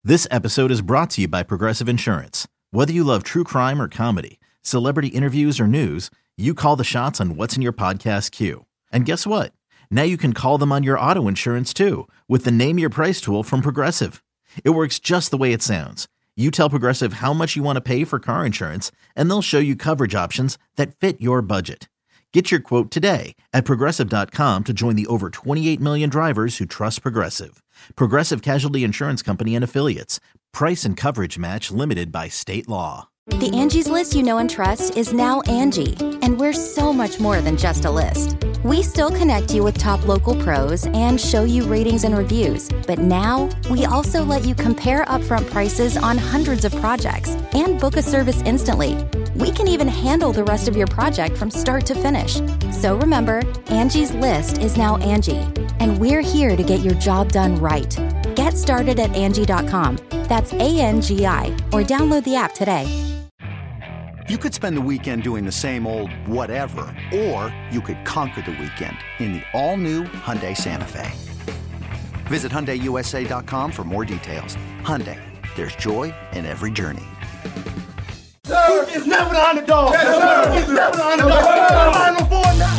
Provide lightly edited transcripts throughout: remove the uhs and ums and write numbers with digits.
This episode is brought to you by Progressive Insurance. Whether you love true crime or comedy, celebrity interviews or news, you call the shots on what's in your podcast queue. And guess what? Now you can call them on your auto insurance too with the Name Your Price tool from Progressive. It works just the way it sounds. You tell Progressive how much you want to pay for car insurance, and they'll show you coverage options that fit your budget. Get your quote today at Progressive.com to join the over 28 million drivers who trust Progressive. Progressive Casualty Insurance Company and Affiliates. Price and coverage match limited by state law. The Angie's List you know and trust is now Angie, and we're so much more than just a list. We still connect you with top local pros and show you ratings and reviews, but now we also let you compare upfront prices on hundreds of projects and book a service instantly. We can even handle the rest of your project from start to finish. So remember, Angie's List is now Angie, and we're here to get your job done right. Get started at Angie.com. That's ANGI, or download the app today. You could spend the weekend doing the same old whatever, or you could conquer the weekend in the all-new Hyundai Santa Fe. Visit HyundaiUSA.com for more details. Hyundai, there's joy in every journey. Sir, it's never the underdog. Yes, sir. It's never the underdog. Final four now.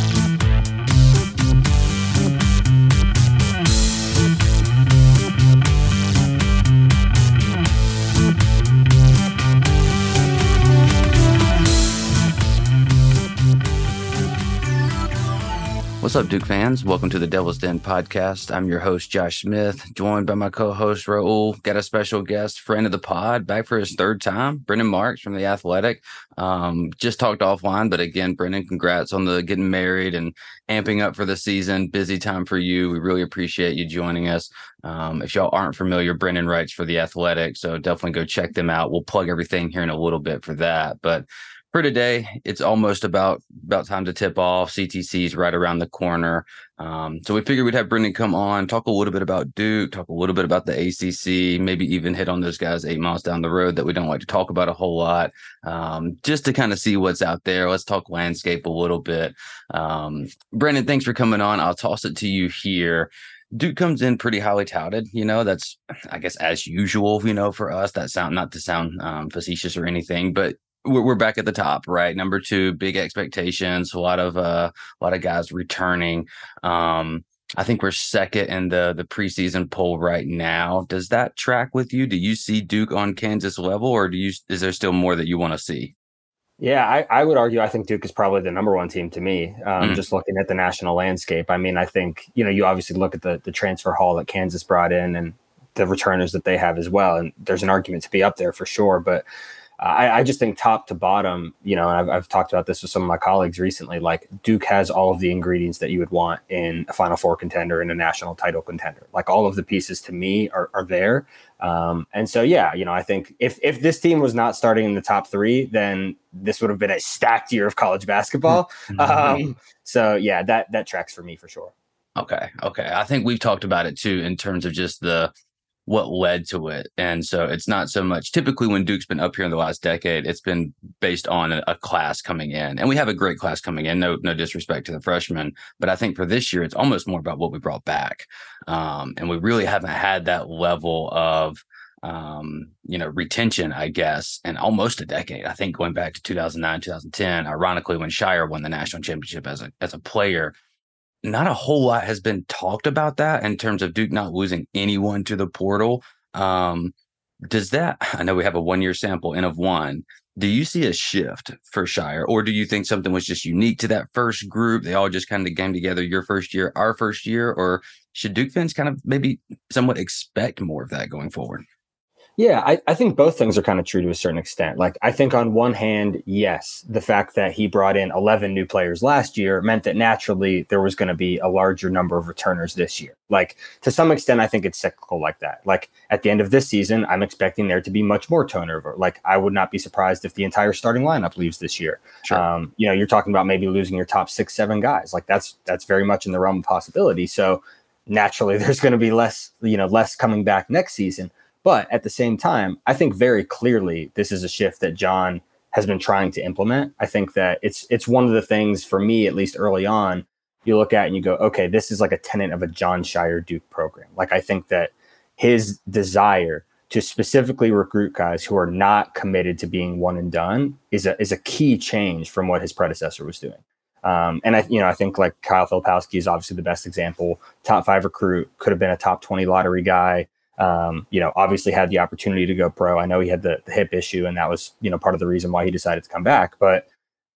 What's up, Duke fans? Welcome to the Devil's Den podcast. I'm your host, Josh Smith, joined by my co-host, Raul. Got a special guest, friend of the pod, back for his third time, Brendan Marks from The Athletic. Just talked offline, but again, Brendan, congrats on the getting married and amping up for the season. Busy time for you. We really appreciate you joining us. If y'all aren't familiar, Brendan writes for The Athletic, so definitely go check them out. We'll plug everything here in a little bit for that, but for today, it's almost about time to tip off. CTC's right around the corner. So we figured we'd have Brendan come on, talk a little bit about Duke, talk a little bit about the ACC, maybe even hit on those guys 8 miles down the road that we don't like to talk about a whole lot, just to kind of see what's out there. Let's talk landscape a little bit. Brendan, thanks for coming on. I'll toss it to you here. Duke comes in pretty highly touted. That's, I guess, as usual, for us. Not to sound facetious or anything, but we're back at the top, right? Number 2, big expectations, a lot of guys returning. I think we're second in the preseason poll right now. Does that track with you? Do you see Duke on Kansas level, or is there still more that you want to see? Yeah, I would argue I think Duke is probably the number one team to me, just looking at the national landscape. I mean, I think, you obviously look at the transfer haul that Kansas brought in and the returners that they have as well. And there's an argument to be up there for sure. But I just think top to bottom, and I've talked about this with some of my colleagues recently, like Duke has all of the ingredients that you would want in a Final Four contender and a national title contender. Like all of the pieces to me are there. And so, yeah, I think if this team was not starting in the top 3, then this would have been a stacked year of college basketball. So, yeah, that tracks for me for sure. Okay. I think we've talked about it, too, in terms of just what led to it. And so it's not so much typically when Duke's been up here in the last decade, it's been based on a class coming in, and we have a great class coming in. No disrespect to the freshmen, but I think for this year, it's almost more about what we brought back. And we really haven't had that level of, retention, I guess, in almost a decade. I think going back to 2009, 2010, ironically, when Shire won the national championship as a player, not a whole lot has been talked about that in terms of Duke not losing anyone to the portal. Does that, I know we have a 1-year sample, N of 1. Do you see a shift for Shire, or do you think something was just unique to that first group? They all just kind of came together your first year, our first year, or should Duke fans kind of maybe somewhat expect more of that going forward? Yeah, I think both things are kind of true to a certain extent. Like, I think on one hand, yes, the fact that he brought in 11 new players last year meant that naturally there was going to be a larger number of returners this year. Like, to some extent, I think it's cyclical like that. Like, at the end of this season, I'm expecting there to be much more turnover. Like, I would not be surprised if the entire starting lineup leaves this year. Sure. You're talking about maybe losing your top 6-7 guys. Like, that's very much in the realm of possibility. So naturally, there's going to be less coming back next season. But at the same time, I think very clearly this is a shift that John has been trying to implement. I think that it's one of the things for me, at least early on, you look at and you go, okay, this is like a tenet of a John Shire Duke program. Like, I think that his desire to specifically recruit guys who are not committed to being one and done is a key change from what his predecessor was doing. And I think like Kyle Filipowski is obviously the best example. Top 5 recruit, could have been a top 20 lottery guy. Obviously had the opportunity to go pro. I know he had the hip issue, and that was, part of the reason why he decided to come back. But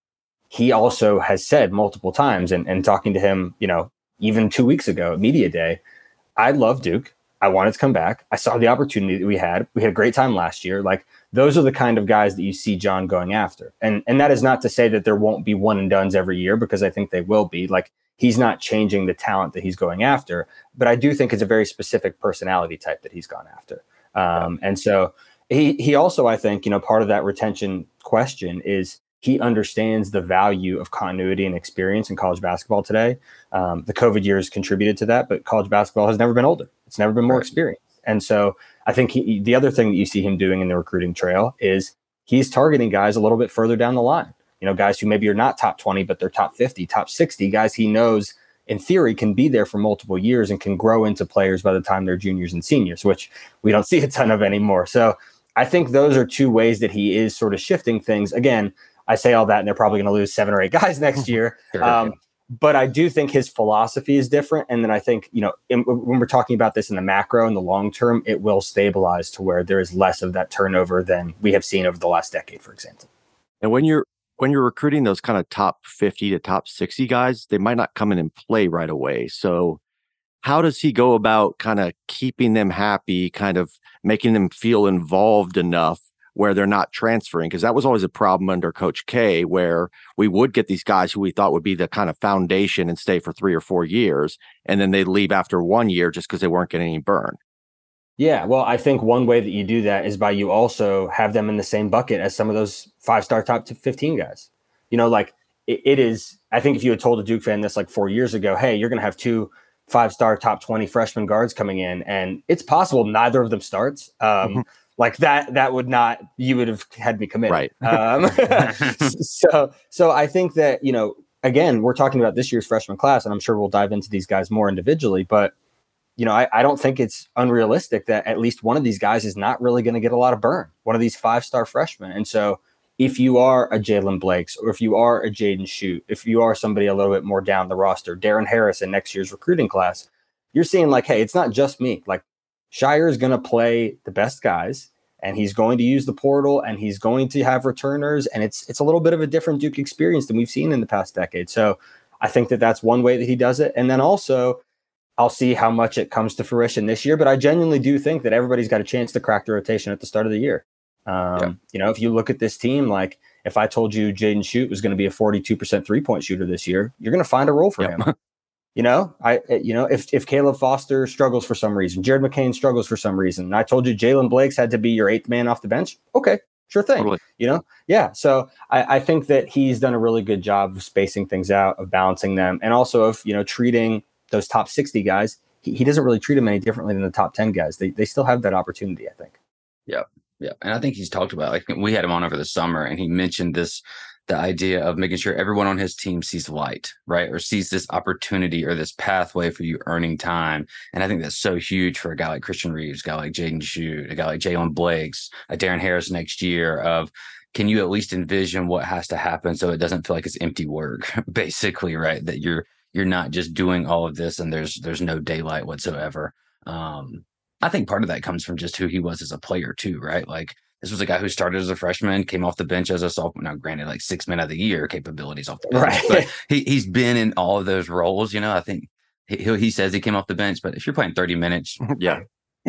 he also has said multiple times, and talking to him, even 2 weeks ago at Media Day, I love Duke. I wanted to come back. I saw the opportunity that we had. We had a great time last year. Like, those are the kind of guys that you see John going after. And that is not to say that there won't be one and dones every year, because I think they will be. Like, he's not changing the talent that he's going after, but I do think it's a very specific personality type that he's gone after. And so he also, I think, part of that retention question is he understands the value of continuity and experience in college basketball today. The COVID years contributed to that, but college basketball has never been older. It's never been more experienced. And so I think the other thing that you see him doing in the recruiting trail is he's targeting guys a little bit further down the line. Guys who maybe are not top 20, but they're top 50, top 60, guys he knows in theory can be there for multiple years and can grow into players by the time they're juniors and seniors, which we don't see a ton of anymore. So I think those are two ways that he is sort of shifting things. Again, I say all that and they're probably going to lose 7 or 8 guys next year. But I do think his philosophy is different. And then I think, when we're talking about this in the macro and the long term, it will stabilize to where there is less of that turnover than we have seen over the last decade, for example. And when you're recruiting those kind of top 50 to top 60 guys, they might not come in and play right away. So how does he go about kind of keeping them happy, kind of making them feel involved enough where they're not transferring? Because that was always a problem under Coach K, where we would get these guys who we thought would be the kind of foundation and stay for 3 or 4 years, and then they'd leave after 1 year just because they weren't getting any burn. Yeah, well, I think one way that you do that is by you also have them in the same bucket as some of those 5-star top 15 guys. It is, I think if you had told a Duke fan this like 4 years ago, hey, you're going to have 2 5-star top 20 freshman guards coming in, and it's possible neither of them starts. Like that would not, you would have had me committed. Right. So I think that, again, we're talking about this year's freshman class, and I'm sure we'll dive into these guys more individually, but I don't think it's unrealistic that at least one of these guys is not really going to get a lot of burn, one of these 5-star freshmen. And so if you are a Jalen Blakes, or if you are a Jaden Schutt, if you are somebody a little bit more down the roster, Darren Harris in next year's recruiting class, you're seeing like, hey, it's not just me. Like, Shire is going to play the best guys, and he's going to use the portal, and he's going to have returners. And it's a little bit of a different Duke experience than we've seen in the past decade. So I think that that's one way that he does it. And then also I'll see how much it comes to fruition this year, but I genuinely do think that everybody's got a chance to crack the rotation at the start of the year. If you look at this team, like if I told you Jaden Schutt was going to be a 42% 3-point shooter this year, you're going to find a role for him. If Caleb Foster struggles for some reason, Jared McCain struggles for some reason, and I told you Jalen Blakes had to be your 8th man off the bench, okay, sure thing. Totally. Yeah. So I think that he's done a really good job of spacing things out, of balancing them, and also of, treating those top 60 guys. He doesn't really treat them any differently than the top 10 guys. They still have that opportunity, I think. Yeah. Yeah. And I think he's talked about, like, we had him on over the summer, and he mentioned the idea of making sure everyone on his team sees light, right? Or sees this opportunity or this pathway for you earning time. And I think that's so huge for a guy like Christian Reeves, a guy like Jaden Schutt, a guy like Jalen Blakes, a Darren Harris next year, of can you at least envision what has to happen so it doesn't feel like it's empty work, basically, right? That you're not just doing all of this and there's no daylight whatsoever. I think part of that comes from just who he was as a player too, right? Like, this was a guy who started as a freshman, came off the bench as a sophomore. Now, granted, like 6 men of the year capabilities off the bench, right? But he's been in all of those roles. I think he says he came off the bench, but if you're playing 30 minutes, whatever.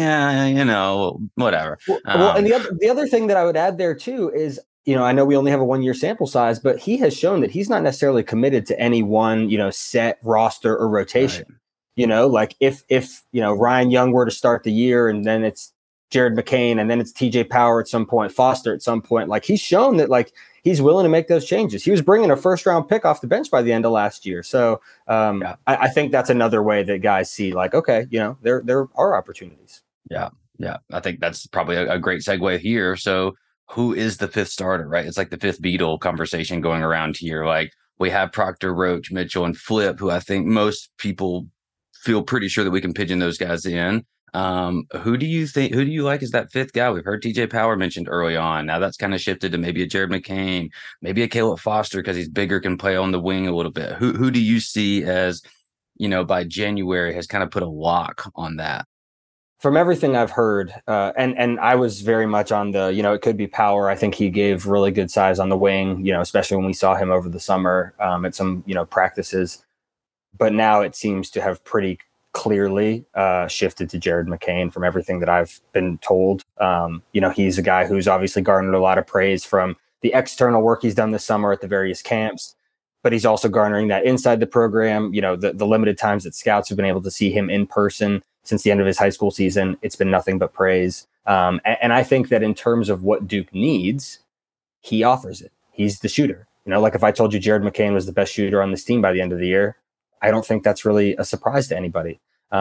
Well, and the other thing that I would add there too is, I know we only have a 1-year sample size, but he has shown that he's not necessarily committed to any one, set roster or rotation. Right. Like if Ryan Young were to start the year, and then it's Jared McCain, and then it's TJ Power at some point, Foster at some point, like, he's shown that, like, he's willing to make those changes. He was bringing a 1st-round pick off the bench by the end of last year. So I think that's another way that guys see, like, okay, there are opportunities. Yeah. Yeah. I think that's probably a great segue here. So who is the 5th starter, right? It's like the 5th Beatle conversation going around here. Like, we have Proctor, Roach, Mitchell, and Flip, who I think most people feel pretty sure that we can pigeon those guys in. Who do you like as that fifth guy? We've heard TJ Power mentioned early on. Now that's kind of shifted to maybe a Jared McCain, maybe a Caleb Foster because he's bigger, can play on the wing a little bit. Who do you see as, by January has kind of put a lock on that? From everything I've heard, and I was very much on the, it could be Power. I think he gave really good size on the wing, especially when we saw him over the summer at some, practices. But now it seems to have pretty clearly shifted to Jared McCain from everything that I've been told. He's a guy who's obviously garnered a lot of praise from the external work he's done this summer at the various camps, but he's also garnering that inside the program. The limited times that scouts have been able to see him in person since the end of his high school season, it's been nothing but praise. And I think that in terms of what Duke needs, he offers it. He's the shooter. Like if I told you Jared McCain was the best shooter on this team by the end of the year, I don't think that's really a surprise to anybody.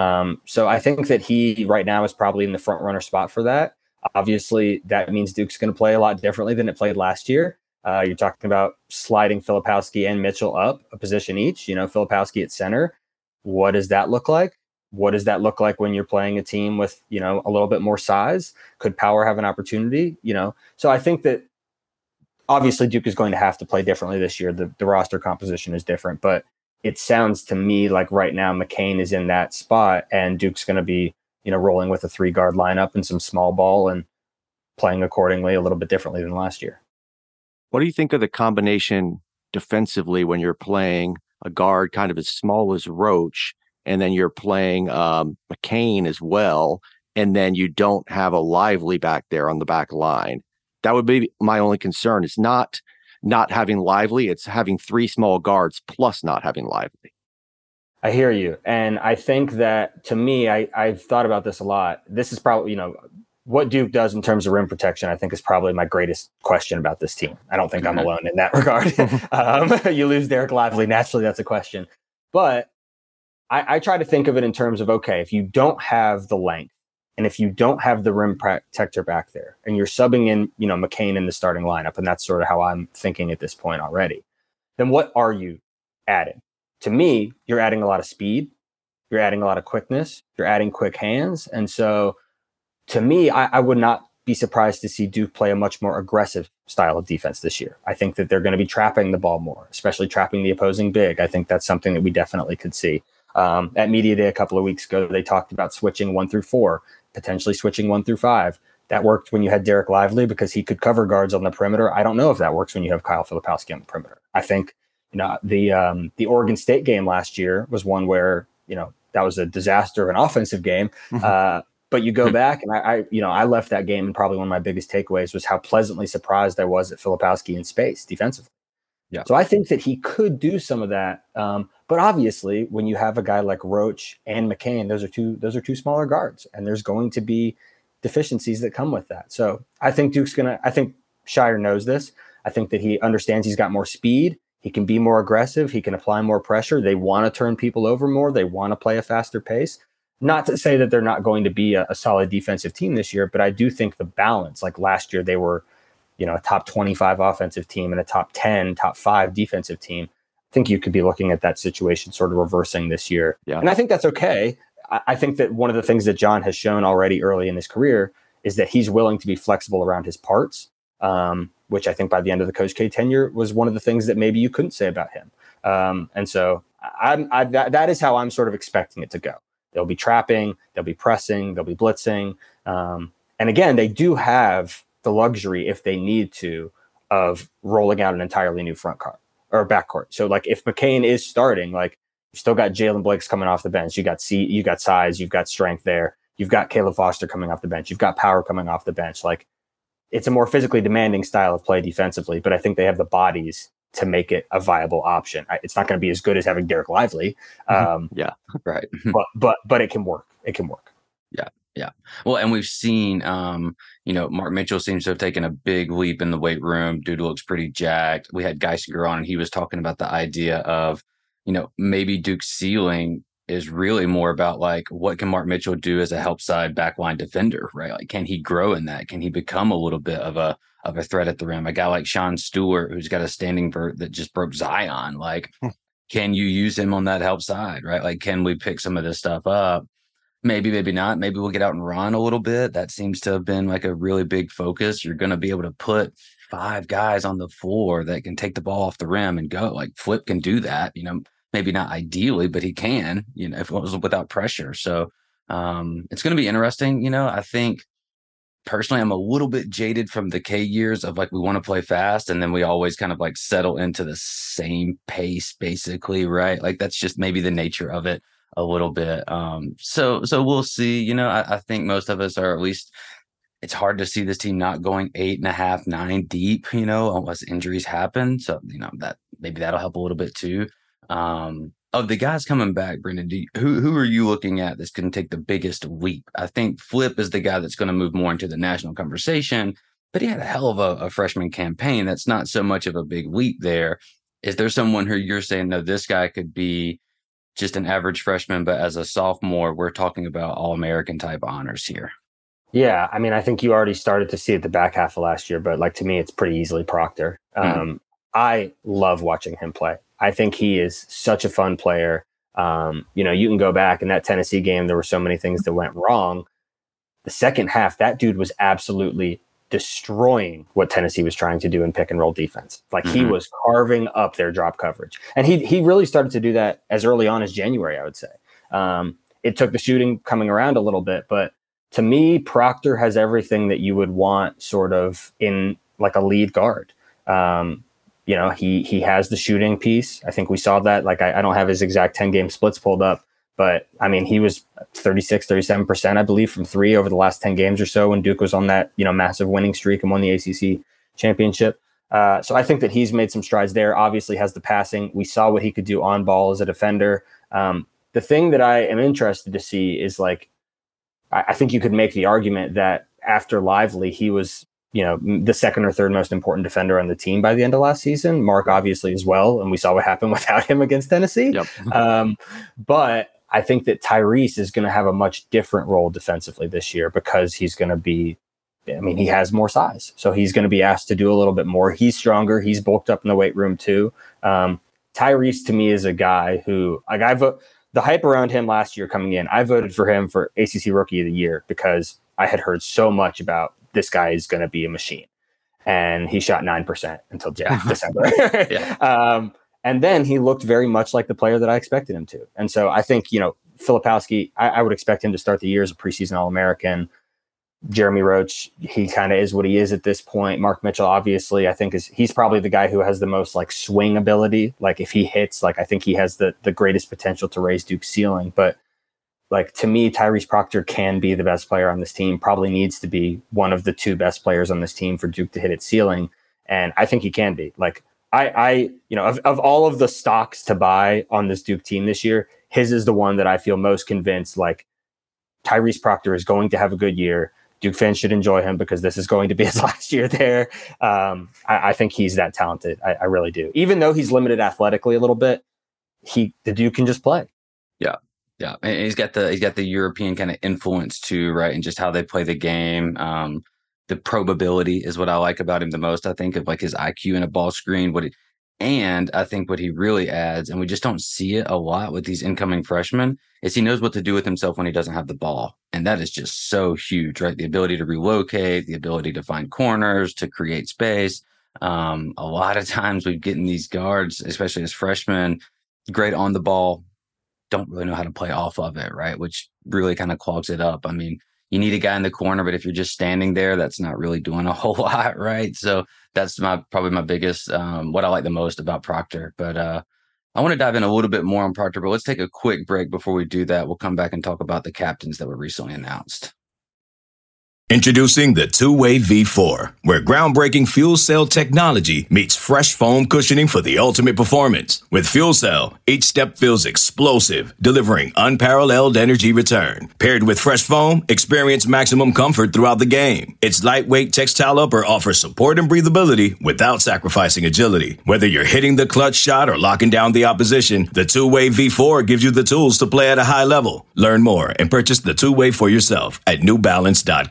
So I think that he right now is probably in the front runner spot for that. Obviously, that means Duke's going to play a lot differently than it played last year. You're talking about sliding Filipowski and Mitchell up a position each, Filipowski at center. What does that look like? What does that look like when you're playing a team with, a little bit more size? Could Power have an opportunity? So I think that obviously Duke is going to have to play differently this year. The roster composition is different, but it sounds to me like right now McCain is in that spot and Duke's going to be, rolling with a 3-guard lineup and some small ball and playing accordingly a little bit differently than last year. What do you think of the combination defensively when you're playing a guard kind of as small as Roach and then you're playing McCain as well, and then you don't have a Lively back there on the back line? That would be my only concern. It's not having Lively, it's having 3 small guards plus not having Lively. I hear you. And I think that, to me, I've thought about this a lot. This is probably, what Duke does in terms of rim protection, I think is probably my greatest question about this team. I don't think I'm alone in that regard. You lose Derek Lively, naturally that's a question. But I try to think of it in terms of, okay, if you don't have the length, and if you don't have the rim protector back there and you're subbing in, McCain in the starting lineup, and that's sort of how I'm thinking at this point already, then what are you adding? To me, you're adding a lot of speed. You're adding a lot of quickness. You're adding quick hands. And so to me, I would not be surprised to see Duke play a much more aggressive style of defense this year. I think that they're going to be trapping the ball more, especially trapping the opposing big. I think that's something that we definitely could see. At Media Day a couple of weeks ago, they talked about switching 1 through 4. Potentially switching 1 through 5. That worked when you had Derek Lively because he could cover guards on the perimeter. I don't know if that works when you have Kyle Filipowski on the perimeter. I think, the Oregon State game last year was one where, that was a disaster of an offensive game. But you go back and I left that game, and probably one of my biggest takeaways was how pleasantly surprised I was at Filipowski in space defensively. Yeah. So I think that he could do some of that. But obviously, when you have a guy like Roach and McCain, those are two smaller guards, and there's going to be deficiencies that come with that. So I think I think Scheyer knows this. I think that he understands he's got more speed. He can be more aggressive. He can apply more pressure. They want to turn people over more. They want to play a faster pace. Not to say that they're not going to be a solid defensive team this year, but I do think the balance, like last year, they were, a top 25 offensive team and a top 10, top 5 defensive team. I think you could be looking at that situation sort of reversing this year. Yeah. And I think that's okay. I think that one of the things that John has shown already early in his career is that he's willing to be flexible around his parts, which I think by the end of the Coach K tenure was one of the things that maybe you couldn't say about him. And so that is how I'm sort of expecting it to go. They'll be trapping, they'll be pressing, they'll be blitzing. And again, they do have the luxury, if they need to, of rolling out an entirely new front court or backcourt. So like if McCain is starting, like you've still got Jalen Blakes coming off the bench. You got size, you've got strength there. You've got Caleb Foster coming off the bench. You've got Power coming off the bench. Like it's a more physically demanding style of play defensively, but I think they have the bodies to make it a viable option. It's not going to be as good as having Derek Lively. Yeah, right. but it can work. It can work. Yeah. Yeah. Well, and we've seen, Mark Mitchell seems to have taken a big leap in the weight room. Dude looks pretty jacked. We had Geisinger on, and he was talking about the idea of, maybe Duke's ceiling is really more about like, what can Mark Mitchell do as a help side backline defender, right? Like, can he grow in that? Can he become a little bit of a threat at the rim? A guy like Sean Stewart, who's got a standing vert that just broke Zion. Like, can you use him on that help side, right? Like, can we pick some of this stuff up? Maybe not. Maybe we'll get out and run a little bit. That seems to have been like a really big focus. You're going to be able to put 5 guys on the floor that can take the ball off the rim and go. Like Flip can do that, maybe not ideally, but he can, if it was without pressure. So it's going to be interesting. I think personally, I'm a little bit jaded from the K years of like, we want to play fast. And then we always kind of like settle into the same pace, basically. Right. Like that's just maybe the nature of it a little bit. So we'll see. I think most of us are, at least it's hard to see this team not going 8.5, 9 deep, unless injuries happen. So, that maybe that'll help a little bit too. Of the guys coming back, Brendan, who are you looking at that's going to take the biggest leap? I think Flip is the guy that's going to move more into the national conversation, but he had a hell of a freshman campaign. That's not so much of a big leap there. Is there someone who you're saying, no, this guy could be just an average freshman, but as a sophomore, we're talking about All-American type honors here? Yeah, I mean, I think you already started to see it the back half of last year, but like to me, it's pretty easily Proctor. I love watching him play. I think he is such a fun player. You can go back in that Tennessee game, there were so many things that went wrong. The second half, that dude was absolutely destroying what Tennessee was trying to do in pick and roll defense. Like he was carving up their drop coverage. And he really started to do that as early on as January, I would say. It took the shooting coming around a little bit, but to me, Proctor has everything that you would want sort of in like a lead guard. He has the shooting piece. I think we saw that. Like I don't have his exact 10-game splits pulled up, but I mean, he was 36, 37%, I believe, from 3 over the last 10 games or so when Duke was on that, massive winning streak and won the ACC championship. So I think that he's made some strides there. Obviously has the passing. We saw what he could do on ball as a defender. The thing that I am interested to see is like, I think you could make the argument that after Lively, he was, the second or third most important defender on the team by the end of last season. Mark obviously as well. And we saw what happened without him against Tennessee. Yep. But I think that Tyrese is going to have a much different role defensively this year because he's going to be, he has more size. So he's going to be asked to do a little bit more. He's stronger. He's bulked up in the weight room too. Tyrese to me is a guy who, like the hype around him last year coming in, I voted for him for ACC Rookie of the Year because I had heard so much about this guy is going to be a machine. And he shot 9% until December. And then he looked very much like the player that I expected him to. And so I think, Filipowski, I would expect him to start the year as a preseason All-American. Jeremy Roach, he kind of is what he is at this point. Mark Mitchell, obviously, I think he's probably the guy who has the most like swing ability. Like if he hits, like I think he has the greatest potential to raise Duke's ceiling. But like to me, Tyrese Proctor can be the best player on this team, probably needs to be one of the 2 best players on this team for Duke to hit its ceiling. And I think he can be. Like of all of the stocks to buy on this Duke team this year, his is the one that I feel most convinced, like Tyrese Proctor is going to have a good year. Duke fans should enjoy him because this is going to be his last year there. I think he's that talented. I really do. Even though he's limited athletically a little bit, the Duke can just play. Yeah. Yeah. And he's got the European kind of influence too, right? And just how they play the game. The probability is what I like about him the most. I think of like his IQ in a ball screen, and I think what he really adds, and we just don't see it a lot with these incoming freshmen, is he knows what to do with himself when he doesn't have the ball. And that is just so huge, right? The ability to relocate, the ability to find corners, to create space. A lot of times we get in these guards, especially as freshmen, great on the ball, don't really know how to play off of it, right? Which really kind of clogs it up. I mean, you need a guy in the corner, but if you're just standing there, that's not really doing a whole lot, right? So that's probably my biggest, what I like the most about Proctor. But I want to dive in a little bit more on Proctor, but let's take a quick break before we do that. We'll come back and talk about the captains that were recently announced. Introducing the Two-Way V4, where groundbreaking fuel cell technology meets fresh foam cushioning for the ultimate performance. With Fuel Cell, each step feels explosive, delivering unparalleled energy return. Paired with fresh foam, experience maximum comfort throughout the game. Its lightweight textile upper offers support and breathability without sacrificing agility. Whether you're hitting the clutch shot or locking down the opposition, the Two-Way V4 gives you the tools to play at a high level. Learn more and purchase the Two-Way for yourself at NewBalance.com.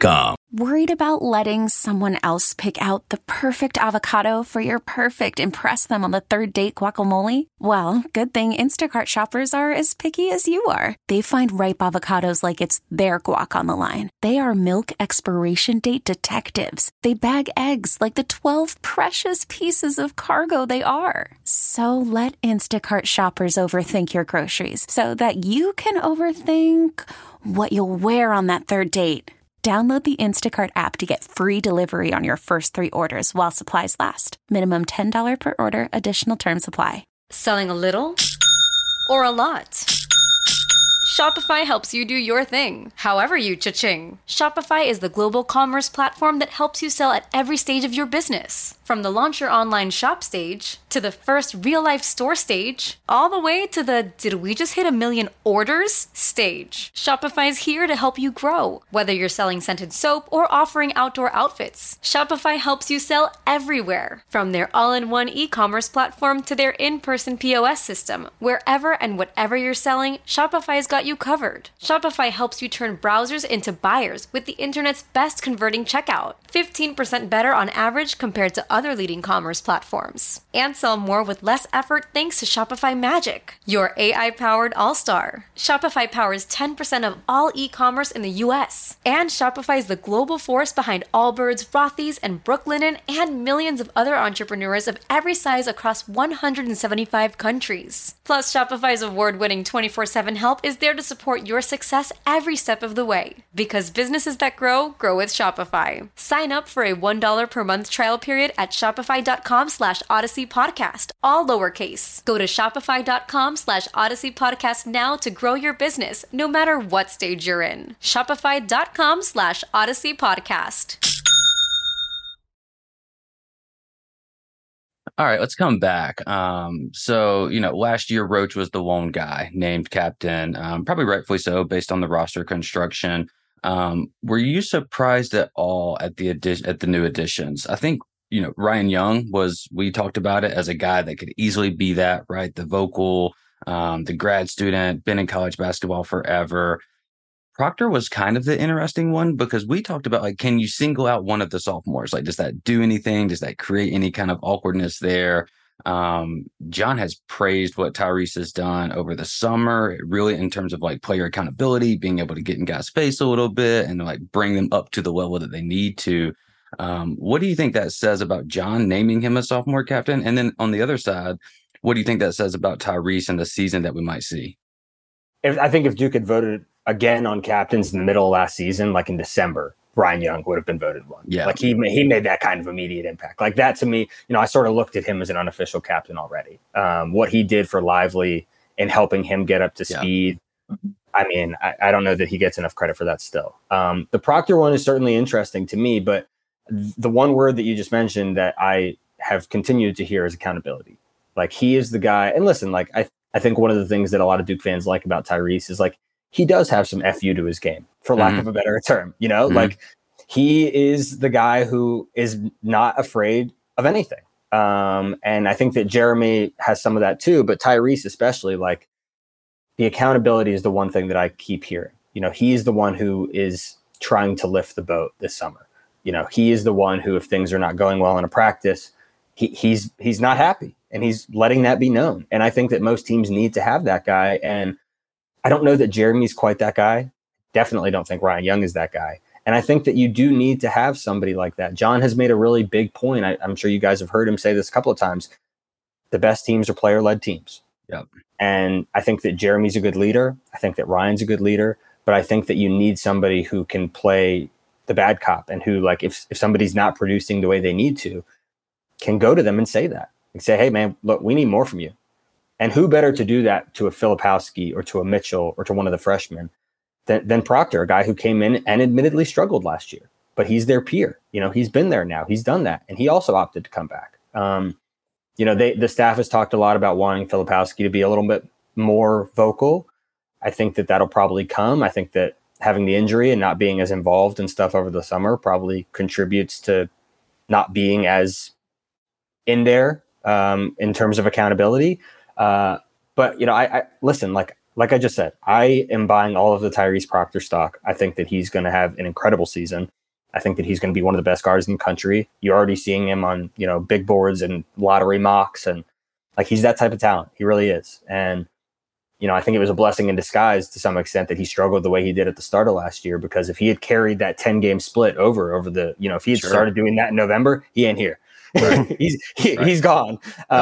Worried about letting someone else pick out the perfect avocado for your perfect impress them on the third date guacamole? Well, good thing Instacart shoppers are as picky as you are. They find ripe avocados like it's their guac on the line. They are milk expiration date detectives. They bag eggs like the 12 precious pieces of cargo they are. So let Instacart shoppers overthink your groceries so that you can overthink what you'll wear on that third date. Download the Instacart app to get free delivery on your first 3 orders while supplies last. Minimum $10 per order. Additional terms apply. Selling a little or a lot? Shopify helps you do your thing, however you cha-ching. Shopify is the global commerce platform that helps you sell at every stage of your business. From the launch your online shop stage, to the first real-life store stage, all the way to the did we just hit 1 million orders stage. Shopify's here to help you grow. Whether you're selling scented soap or offering outdoor outfits, Shopify helps you sell everywhere. From their all-in-one e-commerce platform to their in-person POS system, wherever and whatever you're selling, Shopify's got you covered. Shopify helps you turn browsers into buyers with the internet's best converting checkout. 15% better on average compared to other leading commerce platforms. And sell more with less effort thanks to Shopify Magic, your AI-powered all-star. Shopify powers 10% of all e-commerce in the US. And Shopify is the global force behind Allbirds, Rothy's, and Brooklinen, and millions of other entrepreneurs of every size across 175 countries. Plus, Shopify's award-winning 24/7 help is there to support your success every step of the way. Because businesses that grow, grow with Shopify. Sign up for a $1 per month trial period at shopify.com/Odyssey Podcast, all lowercase. Go to shopify.com/Odyssey Podcast now to grow your business, no matter what stage you're in. Shopify.com/Odyssey Podcast. All right, let's come back. So, last year Roach was the lone guy named captain, probably rightfully so, based on the roster construction. Were you surprised at all at the new additions? I think, Ryan Young we talked about it as a guy that could easily be that, right? The vocal, the grad student, been in college basketball forever. Proctor was kind of the interesting one because we talked about, can you single out one of the sophomores? Does that do anything? Does that create any kind of awkwardness there? John has praised what Tyrese has done over the summer, really in terms of player accountability, being able to get in guys' face a little bit and bring them up to the level that they need to. What do you think that says about John naming him a sophomore captain? And then on the other side, what do you think that says about Tyrese and the season that we might see? I think if Duke had voted again on captains in the middle of last season, in December, Ryan Young would have been voted one. Yeah. He made that kind of immediate impact. That to me, I sort of looked at him as an unofficial captain already. What he did for Lively in helping him get up to speed. I mean, I don't know that he gets enough credit for that still. The Proctor one is certainly interesting to me, but the one word that you just mentioned that I have continued to hear is accountability. He is the guy. And listen, I think one of the things that a lot of Duke fans like about Tyrese is he does have some FU to his game, for lack of a better term. He is the guy who is not afraid of anything. And I think that Jeremy has some of that too, but Tyrese especially, the accountability is the one thing that I keep hearing. He's the one who is trying to lift the boat this summer. He is the one who, if things are not going well in a practice, he's not happy and he's letting that be known. And I think that most teams need to have that guy. And I don't know that Jeremy's quite that guy. Definitely don't think Ryan Young is that guy. And I think that you do need to have somebody like that. John has made a really big point. I'm sure you guys have heard him say this a couple of times. The best teams are player-led teams. Yep. And I think that Jeremy's a good leader. I think that Ryan's a good leader. But I think that you need somebody who can play the bad cop and who, if somebody's not producing the way they need to, can go to them and say that. And say, hey, man, look, we need more from you. And who better to do that to a Filipowski or to a Mitchell or to one of the freshmen than Proctor, a guy who came in and admittedly struggled last year, but he's their peer. He's been there now. He's done that. And he also opted to come back. The staff has talked a lot about wanting Filipowski to be a little bit more vocal. I think that that'll probably come. I think that having the injury and not being as involved in stuff over the summer probably contributes to not being as in there in terms of accountability. But I listen, like I just said, I am buying all of the Tyrese Proctor stock. I think that he's going to have an incredible season. I think that he's going to be one of the best guards in the country. You're already seeing him on, big boards and lottery mocks, and like he's that type of talent. He really is. And, I think it was a blessing in disguise to some extent that he struggled the way he did at the start of last year, because if he had carried that 10-game split over the, if he had started doing that in November, he ain't here. Right. He's gone.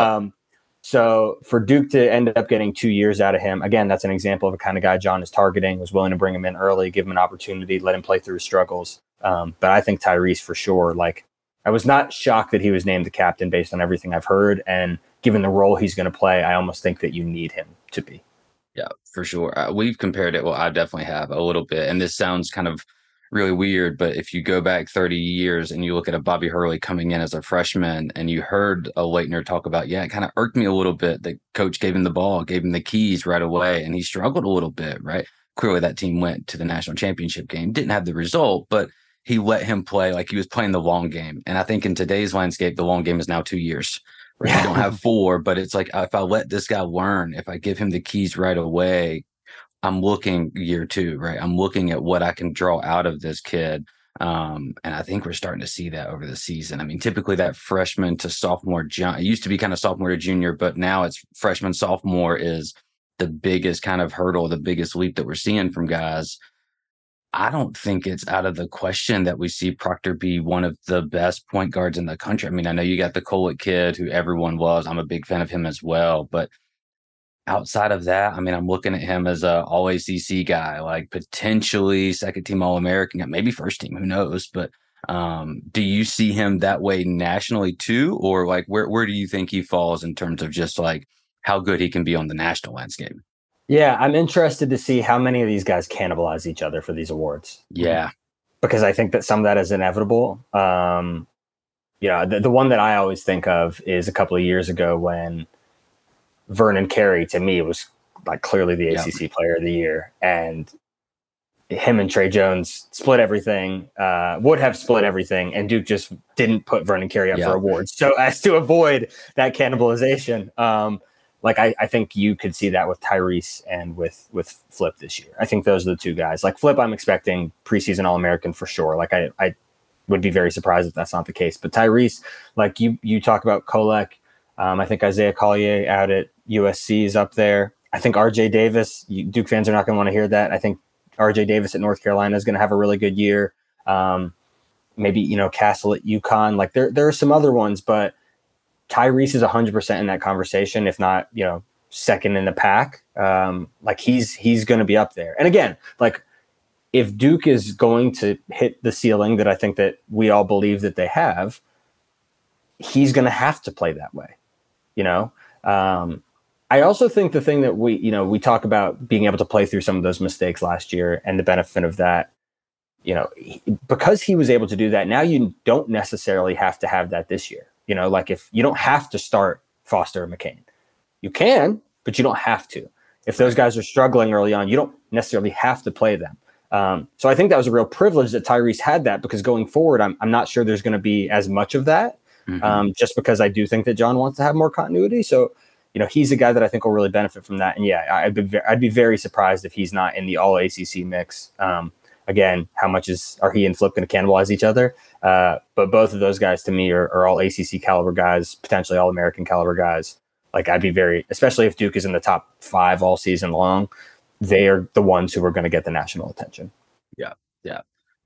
So for Duke to end up getting 2 years out of him, again, that's an example of a kind of guy John is targeting, was willing to bring him in early, give him an opportunity, let him play through his struggles. But I think Tyrese for sure, like I was not shocked that he was named the captain based on everything I've heard. And given the role he's going to play, I almost think that you need him to be. Yeah, for sure. We've compared it. Well, I definitely have a little bit. And this sounds kind of really weird, but if you go back 30 years and you look at a Bobby Hurley coming in as a freshman, and you heard a Laettner talk about, it kind of irked me a little bit that coach gave him the ball, gave him the keys right away, and he struggled a little bit, right? Clearly that team went to the national championship game, didn't have the result, but he let him play like he was playing the long game. And I think in today's landscape, the long game is now 2 years. Right? You don't have 4, but it's like, if I let this guy learn, if I give him the keys right away, I'm looking year 2, right? I'm looking at what I can draw out of this kid. And I think we're starting to see that over the season. I mean, typically that freshman to sophomore jump, it used to be kind of sophomore to junior, but now it's freshman, sophomore is the biggest kind of hurdle, the biggest leap that we're seeing from guys. I don't think it's out of the question that we see Proctor be one of the best point guards in the country. I mean, I know you got the Kolek kid who everyone loves. I'm a big fan of him as well. But outside of that, I mean, I'm looking at him as a all ACC guy, like potentially second team All-American, maybe first team, who knows? But do you see him that way nationally too? Or like where do you think he falls in terms of just like how good he can be on the national landscape? Yeah, I'm interested to see how many of these guys cannibalize each other for these awards. Yeah. Because I think that some of that is inevitable. The one that I always think of is a couple of years ago when Vernon Carey, to me, was like clearly the ACC player of the year. And him and Trey Jones split everything, would have split everything. And Duke just didn't put Vernon Carey up for awards. So as to avoid that cannibalization, I think you could see that with Tyrese and with Flip this year. I think those are the two guys. Like Flip, I'm expecting preseason All-American for sure. Like I would be very surprised if that's not the case. But Tyrese, like you talk about Kolek, I think Isaiah Collier out at USC is up there. I think RJ Davis, Duke fans are not going to want to hear that. I think RJ Davis at North Carolina is going to have a really good year. Maybe, Castle at UConn. Like there are some other ones, but Tyrese is 100% in that conversation, if not, second in the pack. Like he's going to be up there. And again, like if Duke is going to hit the ceiling that I think that we all believe that they have, he's going to have to play that way. I also think the thing that we talk about being able to play through some of those mistakes last year and the benefit of that, because he was able to do that, now you don't necessarily have to have that this year. Like if you don't have to start Foster and McCain, you can, but you don't have to. If those guys are struggling early on, you don't necessarily have to play them. So I think that was a real privilege that Tyrese had that, because going forward, I'm not sure there's going to be as much of that, just because I do think that John wants to have more continuity. So, he's a guy that I think will really benefit from that. And yeah, I'd be very surprised if he's not in the all ACC mix. Again, how much are he and Flip going to cannibalize each other? But both of those guys to me are all ACC caliber guys, potentially all American caliber guys. Like I'd be especially if Duke is in the top 5 all season long, they are the ones who are going to get the national attention. Yeah. Yeah.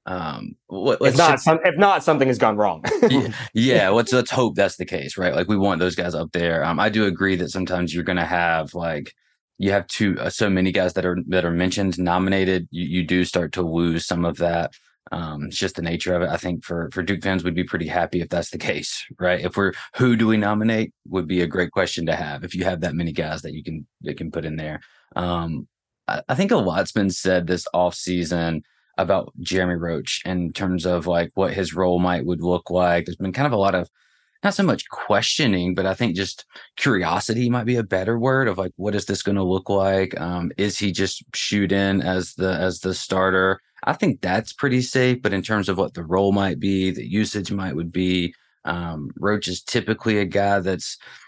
If not, something has gone wrong. Yeah. Let's hope that's the case, right? Like we want those guys up there. I do agree that sometimes you're going to have you have so many guys that are mentioned, nominated. You do start to lose some of that. It's just the nature of it. I think for Duke fans would be pretty happy if that's the case, right? Who do we nominate would be a great question to have if you have that many guys that you can put in there. I think a lot's been said this offseason about Jeremy Roach in terms of like what his role would look like. There's been kind of a lot of, not so much questioning, but I think just curiosity might be a better word of like, what is this going to look like? Is he just shoot in as the starter? I think that's pretty safe, but in terms of what the role might be, the usage would be, Roach is typically a guy that's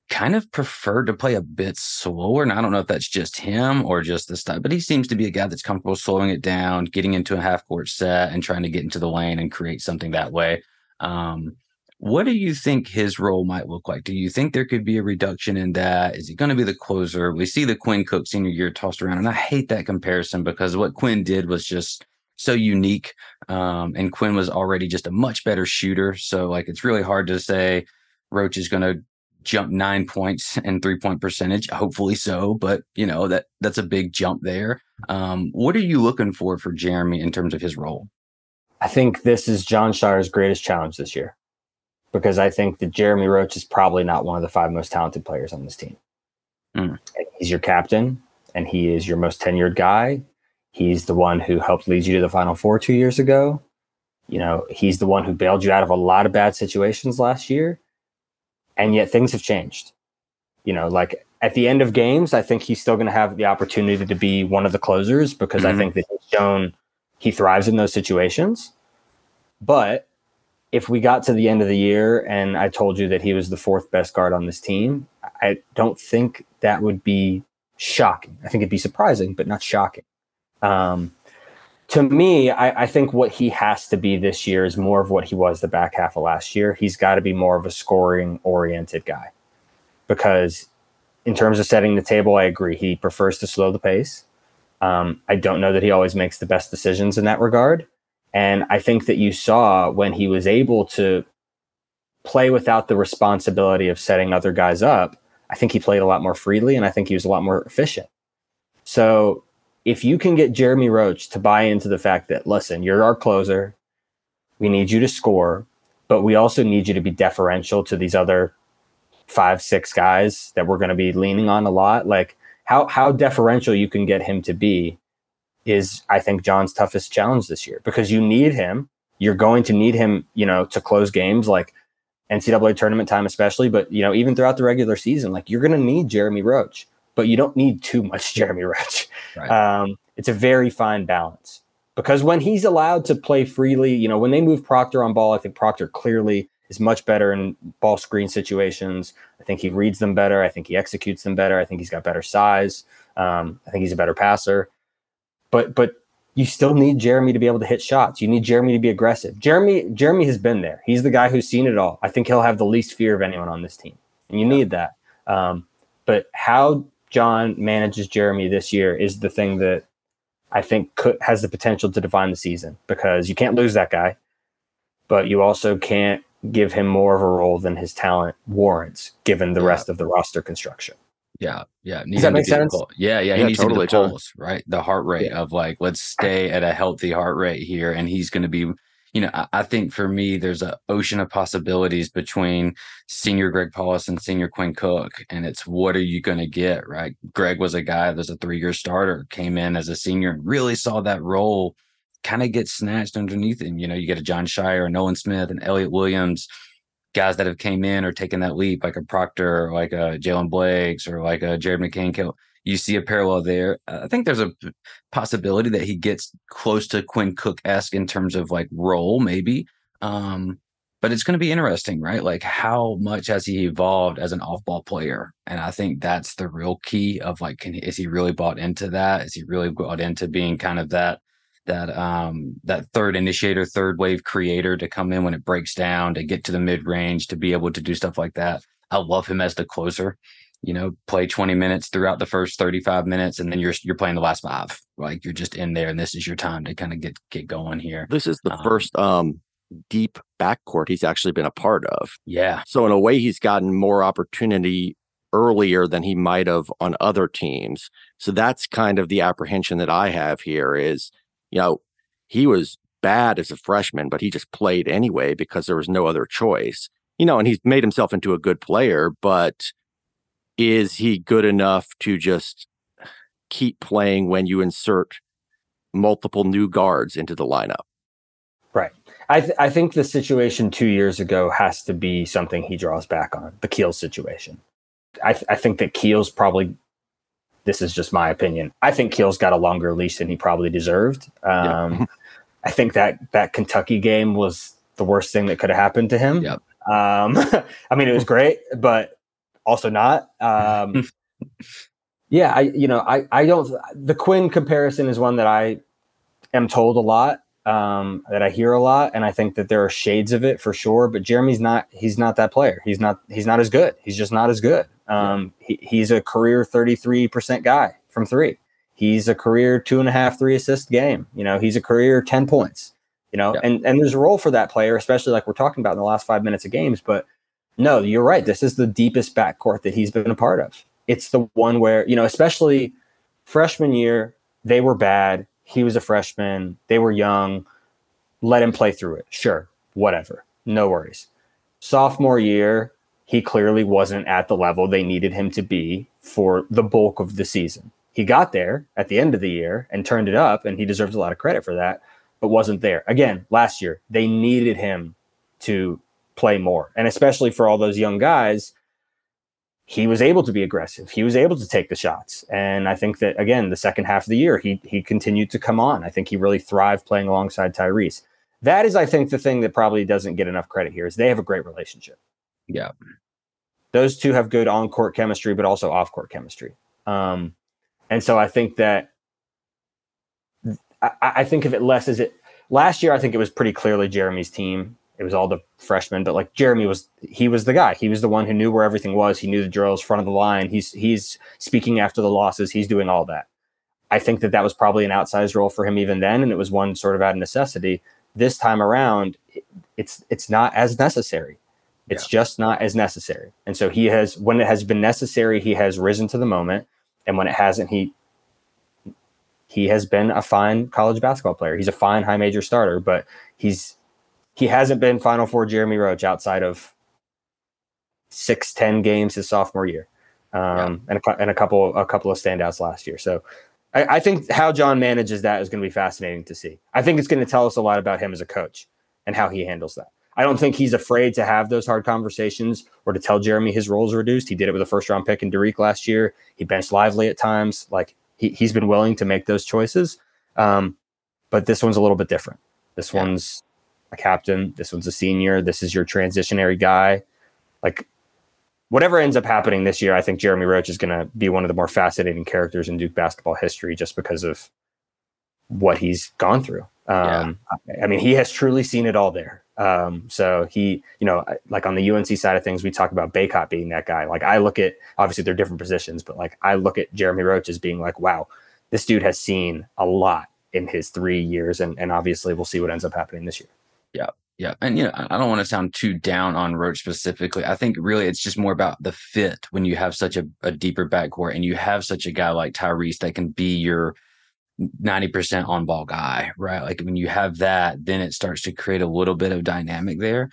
kind of preferred to play a bit slower. And I don't know if that's just him or just the style, but he seems to be a guy that's comfortable slowing it down, getting into a half court set and trying to get into the lane and create something that way. What do you think his role might look like? Do you think there could be a reduction in that? Is he going to be the closer? We see the Quinn Cook senior year tossed around, and I hate that comparison because what Quinn did was just so unique. And Quinn was already just a much better shooter. So like, it's really hard to say Roach is going to jump 9 points in 3-point percentage. Hopefully so, but that's a big jump there. What are you looking for Jeremy in terms of his role? I think this is Jon Scheyer's greatest challenge this year, because I think that Jeremy Roach is probably not one of the 5 most talented players on this team. He's your captain, and he is your most tenured guy. He's the one who helped lead you to the Final Four 2 years ago. He's the one who bailed you out of a lot of bad situations last year. And yet things have changed. Like at the end of games, I think he's still going to have the opportunity to be one of the closers, because I think that he's shown he thrives in those situations. But if we got to the end of the year and I told you that he was the 4th best guard on this team, I don't think that would be shocking. I think it'd be surprising, but not shocking. To me, I think what he has to be this year is more of what he was the back half of last year. He's got to be more of a scoring-oriented guy, because in terms of setting the table, I agree. He prefers to slow the pace. I don't know that he always makes the best decisions in that regard. And I think that you saw when he was able to play without the responsibility of setting other guys up, I think he played a lot more freely, and I think he was a lot more efficient. So if you can get Jeremy Roach to buy into the fact that, listen, you're our closer, we need you to score, but we also need you to be deferential to these other 5-6 guys that we're going to be leaning on a lot. Like how deferential you can get him to be is, I think, John's toughest challenge this year, because you need him. You're going to need him, to close games like NCAA tournament time, especially, but even throughout the regular season, like you're going to need Jeremy Roach. But you don't need too much Jeremy Roach. Right. It's a very fine balance, because when he's allowed to play freely, when they move Proctor on ball, I think Proctor clearly is much better in ball screen situations. I think he reads them better. I think he executes them better. I think he's got better size. I think he's a better passer. But you still need Jeremy to be able to hit shots. You need Jeremy to be aggressive. Jeremy has been there. He's the guy who's seen it all. I think he'll have the least fear of anyone on this team, and you need that. But how John manages Jeremy this year is the thing that I think has the potential to define the season, because you can't lose that guy, but you also can't give him more of a role than his talent warrants, given the rest of the roster construction. Yeah. Does that make sense? Yeah. He needs to be the pulse, right? The heart rate of like, let's stay at a healthy heart rate here. And he's going to be, I think for me, there's an ocean of possibilities between senior Greg Paulus and senior Quinn Cook. And it's, what are you going to get, right? Greg was a guy that was a 3-year starter, came in as a senior and really saw that role kind of get snatched underneath him. You get a Jon Scheyer, a Nolan Smith, and Elliot Williams, guys that have came in or taken that leap, like a Proctor, or like a Jalen Blakes, or like a Jared McCain. You see a parallel there. I think there's a possibility that he gets close to Quinn Cook-esque in terms of like role, maybe. But it's going to be interesting, right? Like, how much has he evolved as an off-ball player? And I think that's the real key of like, is he really bought into that? Is he really bought into being kind of that third initiator, third wave creator to come in when it breaks down, to get to the mid range, to be able to do stuff like that? I love him as the closer. Play 20 minutes throughout the first 35 minutes, and then you're playing the last 5. Like, you're just in there, and this is your time to kind of get going here. This is the first deep backcourt he's actually been a part of. Yeah. So in a way, he's gotten more opportunity earlier than he might have on other teams. So that's kind of the apprehension that I have here is, he was bad as a freshman, but he just played anyway because there was no other choice. And he's made himself into a good player, but is he good enough to just keep playing when you insert multiple new guards into the lineup? Right. I think the situation 2 years ago has to be something he draws back on, the Keels situation. I think that Keels probably, this is just my opinion, I think Keels got a longer leash than he probably deserved. I think that Kentucky game was the worst thing that could have happened to him. Yep. I mean, it was great, but also not. Yeah, I don't. The Quinn comparison is one that I am told a lot, that I hear a lot, and I think that there are shades of it for sure. But Jeremy's not. He's not that player. He's not as good. He's just not as good. He's a career 33% guy from three. He's a career 2.5, 3 assist game. He's a career 10 points. And there's a role for that player, especially like we're talking about in the last 5 minutes of games. But no, you're right. This is the deepest backcourt that he's been a part of. It's the one where, especially freshman year, they were bad. He was a freshman. They were young. Let him play through it. Sure. Whatever. No worries. Sophomore year, he clearly wasn't at the level they needed him to be for the bulk of the season. He got there at the end of the year and turned it up, and he deserves a lot of credit for that, but wasn't there. Again, last year, they needed him to play more. And especially for all those young guys, he was able to be aggressive. He was able to take the shots. And I think that, again, the second half of the year, he continued to come on. I think he really thrived playing alongside Tyrese. That is, I think, the thing that probably doesn't get enough credit here is they have a great relationship. Yeah. Those two have good on-court chemistry, but also off-court chemistry. And so I think that I think of it less as it last year. I think it was pretty clearly Jeremy's team. It was all the freshmen, but like Jeremy was the guy. He was the one who knew where everything was. He knew the drills, front of the line. He's speaking after the losses. He's doing all that. I think that was probably an outsized role for him even then, and it was one sort of out of necessity. This time around, it's not as necessary. It's just not as necessary. And so when it has been necessary, he has risen to the moment, and when it hasn't, he has been a fine college basketball player. He's a fine high major starter, but he hasn't been Final Four Jeremy Roach outside of 6-10 games his sophomore year, and a couple of standouts last year. So I think how John manages that is going to be fascinating to see. I think it's going to tell us a lot about him as a coach and how he handles that. I don't think he's afraid to have those hard conversations or to tell Jeremy his role is reduced. He did it with a first-round pick in Derek last year. He benched Lively at times. Like he's been willing to make those choices, but this one's a little bit different. This one's a captain. This one's a senior. This is your transitionary guy. Like whatever ends up happening this year, I think Jeremy Roach is going to be one of the more fascinating characters in Duke basketball history just because of what he's gone through. I mean, he has truly seen it all there. So he, like on the UNC side of things, we talk about Bacot being that guy. Like I look at, obviously they're different positions, but like I look at Jeremy Roach as being like, wow, this dude has seen a lot in his 3 years. And obviously we'll see what ends up happening this year. Yeah. Yeah. And, I don't want to sound too down on Roach specifically. I think really it's just more about the fit when you have such a deeper backcourt and you have such a guy like Tyrese that can be your 90% on ball guy, right? Like when you have that, then it starts to create a little bit of dynamic there.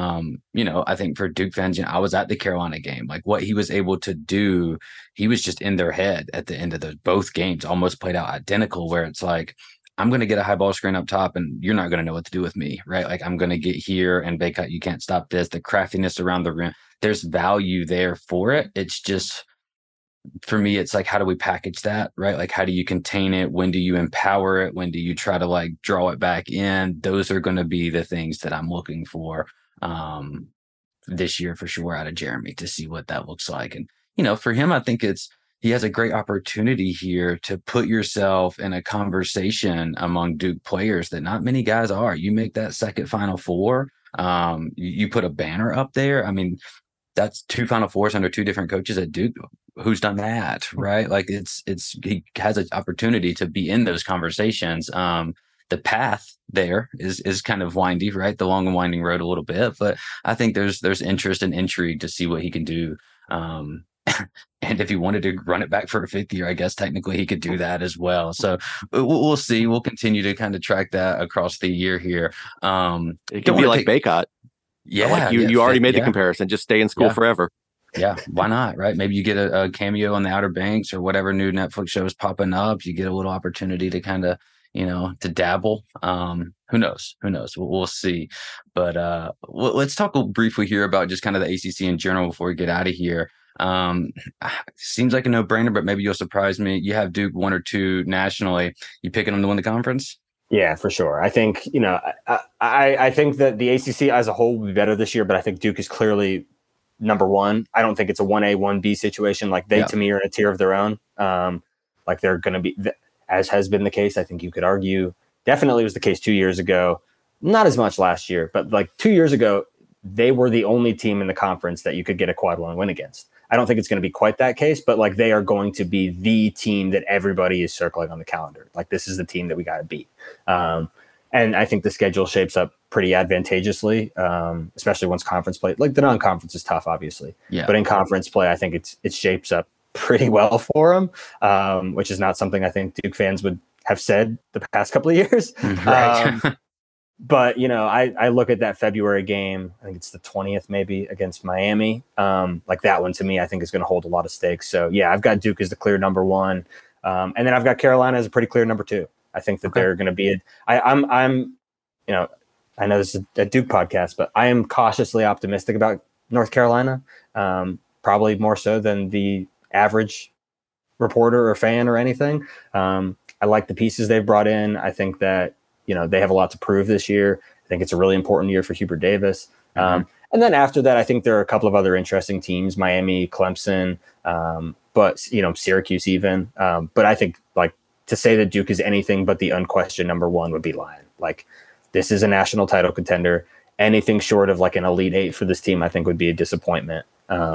I think for Duke fans, I was at the Carolina game, like what he was able to do, he was just in their head at the end of both games, almost played out identical, where it's like, I'm going to get a high ball screen up top and you're not going to know what to do with me, right? Like I'm going to get here and Bacot, you can't stop this. The craftiness around the rim, there's value there for it. It's just, for me, it's like, how do we package that, right? Like, how do you contain it? When do you empower it? When do you try to like draw it back in? Those are going to be the things that I'm looking for this year for sure out of Jeremy to see what that looks like. And, for him, I think he has a great opportunity here to put yourself in a conversation among Duke players that not many guys are. You make that second Final Four, you put a banner up there. I mean, that's 2 Final Fours under 2 different coaches at Duke. Who's done that, right? Like he has an opportunity to be in those conversations. The path there is kind of windy, right? The long and winding road a little bit, but I think there's interest and intrigue to see what he can do. And if he wanted to run it back for a 5th year, I guess technically he could do that as well. So we'll see. We'll continue to kind of track that across the year here. It could be like Bacot. Yeah. Like you already made the comparison. Just stay in school forever. Yeah. Why not? Right. Maybe you get a cameo on the Outer Banks or whatever new Netflix show is popping up. You get a little opportunity to kind of, to dabble. Who knows? We'll see. But let's talk briefly here about just kind of the ACC in general before we get out of here. Seems like a no-brainer, but maybe you'll surprise me. You have Duke 1 or 2 nationally. You picking them to win the conference? Yeah, for sure. I think, I think that the ACC as a whole will be better this year, but I think Duke is clearly number one. I don't think it's a 1A, 1B situation. Like they, to me, are in a tier of their own. Like they're going to be, as has been the case, I think you could argue, definitely was the case 2 years ago. Not as much last year, but like 2 years ago, they were the only team in the conference that you could get a quad one win against. I don't think it's going to be quite that case, but like they are going to be the team that everybody is circling on the calendar. Like this is the team that we got to beat. And I think the schedule shapes up pretty advantageously, especially once conference play. Like the non-conference is tough, obviously, but in conference play, I think it shapes up pretty well for them, which is not something I think Duke fans would have said the past couple of years. Right. But, you know, I look at that February game, I think it's the 20th maybe against Miami. Like that one to me, I think is going to hold a lot of stakes. So yeah, I've got Duke as the clear number one. And then I've got Carolina as a pretty clear number two. I think that they're going to be, I'm, you know, I know this is a Duke podcast, but I am cautiously optimistic about North Carolina. Probably more so than the average reporter or fan or anything. I like the pieces they've brought in. I think that, you know, they have a lot to prove this year. I think it's a really important year for Hubert Davis. And then after that, I think there are a couple of other interesting teams, Miami, Clemson, but, you know, Syracuse even. But I think like to say that Duke is anything but the unquestioned number one would be lying. Like this is a national title contender. Anything short of like an Elite Eight for this team, I think would be a disappointment.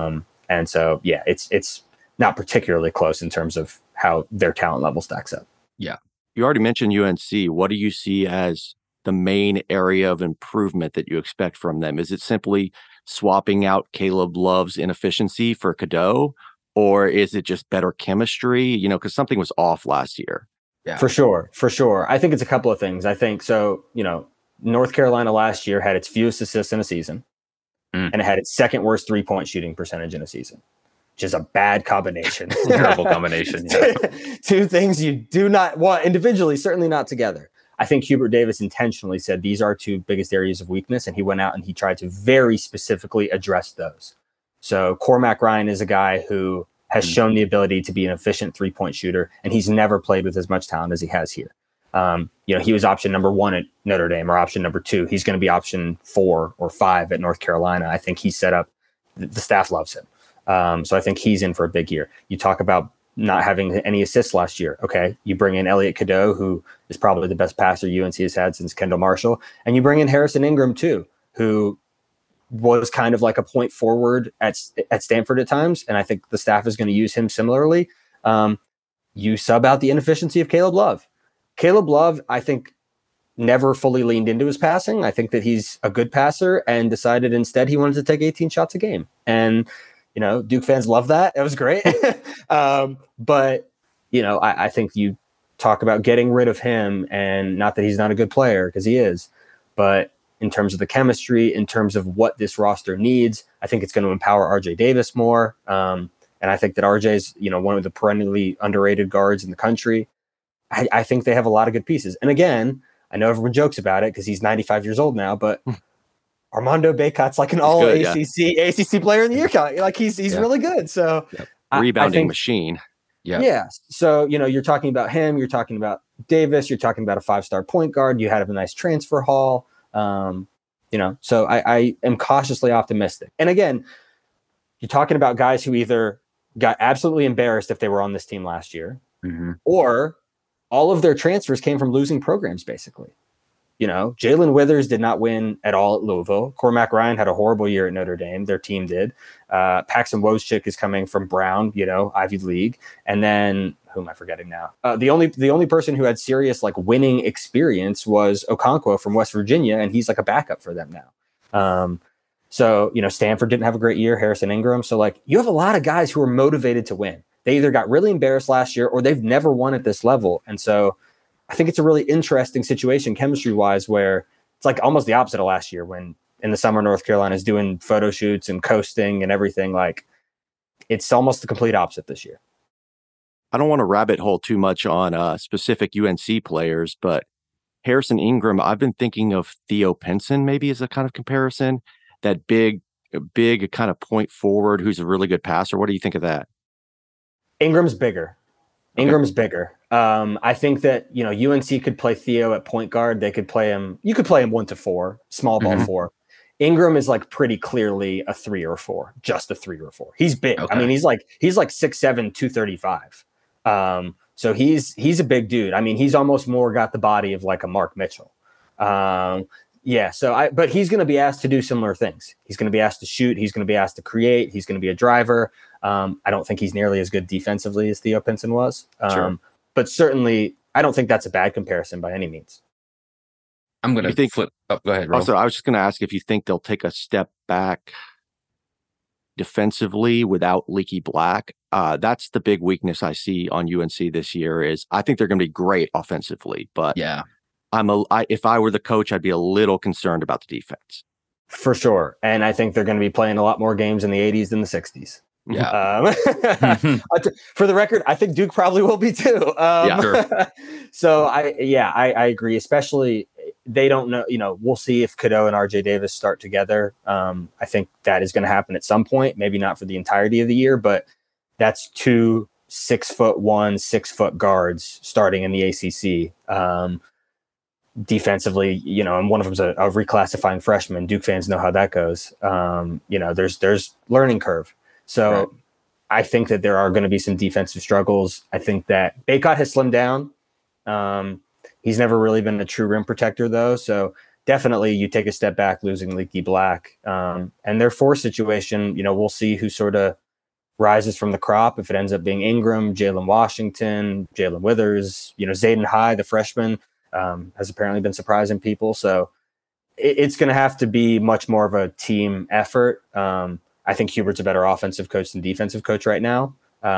And so, yeah, it's not particularly close in terms of how their talent level stacks up. Yeah. You already mentioned UNC. What do you see as the main area of improvement that you expect from them? Is it simply swapping out Caleb Love's inefficiency for Cadeau, or is it just better chemistry? You know, because something was off last year. Yeah, for sure. I think it's a couple of things. I think so. You know, North Carolina last year had its fewest assists in a season, and it had its second worst 3-point shooting percentage in a season. Which is a bad combination. Terrible combination. Yeah. Two things you do not want individually, certainly not together. I think Hubert Davis intentionally said these are two biggest areas of weakness, and he went out and he tried to very specifically address those. So Cormac Ryan is a guy who has shown the ability to be an efficient 3-point shooter, and he's never played with as much talent as he has here. You know, he was option number 1 at Notre Dame or option number 2. He's going to be option 4 or 5 at North Carolina. I think he's set up. The staff loves him. So I think he's in for a big year. You talk about not having any assists last year. Okay. You bring in Elliot Cadeau, who is probably the best passer UNC has had since Kendall Marshall. And you bring in Harrison Ingram too, who was kind of like a point forward at Stanford at times. And I think the staff is going to use him similarly. You sub out the inefficiency of Caleb Love. Caleb Love, I think, never fully leaned into his passing. I think that he's a good passer and decided instead he wanted to take 18 shots a game. And you know, Duke fans love that. It was great. But, you know, I think you talk about getting rid of him, and not that he's not a good player, because he is, but in terms of the chemistry, in terms of what this roster needs, I think it's going to empower RJ Davis more. And I think that RJ's, you know, one of the perennially underrated guards in the country. I think they have a lot of good pieces. And again, I know everyone jokes about it because he's 95 years old now, but Armando Bacot's like an all good, ACC player in the year. Like he's really good. So rebounding machine. Yeah. So, you know, you're talking about him, you're talking about Davis, you're talking about a 5-star point guard. You had a nice transfer haul. You know, so I am cautiously optimistic. And again, you're talking about guys who either got absolutely embarrassed if they were on this team last year, or all of their transfers came from losing programs, basically. You know, Jalen Withers did not win at all at Louisville. Cormac Ryan had a horrible year at Notre Dame. Their team did. Paxton Wojcik is coming from Brown, you know, Ivy League. And then who am I forgetting now? The only person who had serious like winning experience was Okonkwo from West Virginia, and he's like a backup for them now. So, you know, Stanford didn't have a great year, Harrison Ingram. So like you have a lot of guys who are motivated to win. They either got really embarrassed last year or they've never won at this level. And so I think it's a really interesting situation chemistry-wise where it's like almost the opposite of last year when in the summer North Carolina is doing photo shoots and coasting and everything. Like it's almost the complete opposite this year. I don't want to rabbit hole too much on specific UNC players, but Harrison Ingram, I've been thinking of Theo Pinson maybe as a kind of comparison, that big kind of point forward who's a really good passer. What do you think of that? Ingram's bigger. I think that, you know, UNC could play Theo at point guard. They could play him. You could play him 1 to 4, small ball 4. Ingram is like pretty clearly a 3 or 4, just a 3 or 4. He's big. Okay. I mean, he's like 6'7", 235. So he's a big dude. I mean, he's almost more got the body of like a Mark Mitchell. But he's going to be asked to do similar things. He's going to be asked to shoot. He's going to be asked to create. He's going to be a driver. I don't think he's nearly as good defensively as Theo Pinson was. Sure. But certainly, I don't think that's a bad comparison by any means. I'm going to flip. Oh, go ahead, Ro. Also, I was just going to ask if you think they'll take a step back defensively without Leaky Black. That's the big weakness I see on UNC this year. Is I think they're going to be great offensively, but yeah, if I were the coach, I'd be a little concerned about the defense. For sure. And I think they're going to be playing a lot more games in the 80s than the 60s. Yeah. For the record, I think Duke probably will be too. Sure. So I agree. Especially they don't know, we'll see if Cadeau and RJ Davis start together. I think that is going to happen at some point, maybe not for the entirety of the year, but that's 2 6'1", 6-foot guards starting in the ACC. Defensively, and one of them's a reclassifying freshman. Duke fans know how that goes. There's learning curve. So right. I think that there are going to be some defensive struggles. I think that Bacot has slimmed down. He's never really been a true rim protector, though. So definitely you take a step back losing Leaky Black. And their 4 situation, we'll see who sort of rises from the crop. If it ends up being Ingram, Jalen Washington, Jalen Withers, Zayden High, the freshman, has apparently been surprising people. So it's going to have to be much more of a team effort. I think Hubert's a better offensive coach than defensive coach right now.